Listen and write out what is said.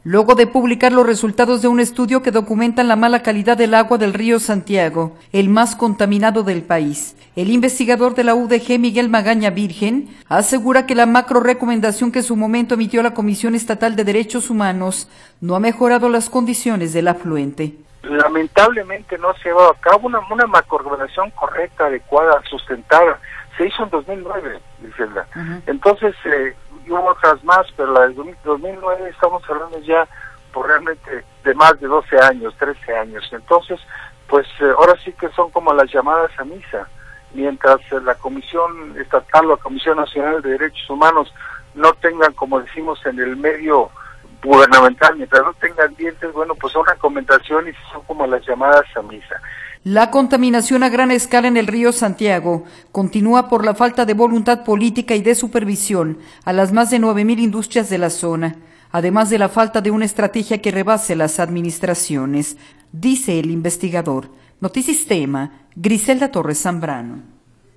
Luego de publicar los resultados de un estudio que documentan la mala calidad del agua del río Santiago, el más contaminado del país, el investigador de la UDG, Miguel Magaña Virgen, asegura que la macro recomendación que en su momento emitió la Comisión Estatal de Derechos Humanos no ha mejorado las condiciones del afluente. Lamentablemente no se ha llevado a cabo una macro recomendación correcta, adecuada, sustentada. Se hizo en 2009, Griselda. Entonces, hubo otras más, pero la del 2009 estamos hablando ya por realmente de más de 12 años, 13 años. Entonces, pues ahora sí que son como las llamadas a misa. Mientras la Comisión Estatal o la Comisión Nacional de Derechos Humanos no tengan, como decimos en el medio gubernamental, mientras no tengan dientes, bueno, pues son recomendaciones y son como las llamadas a misa. La contaminación a gran escala en el río Santiago continúa por la falta de voluntad política y de supervisión a las más de 9,000 industrias de la zona, además de la falta de una estrategia que rebase las administraciones, dice el investigador. Notisistema, Griselda Torres Zambrano.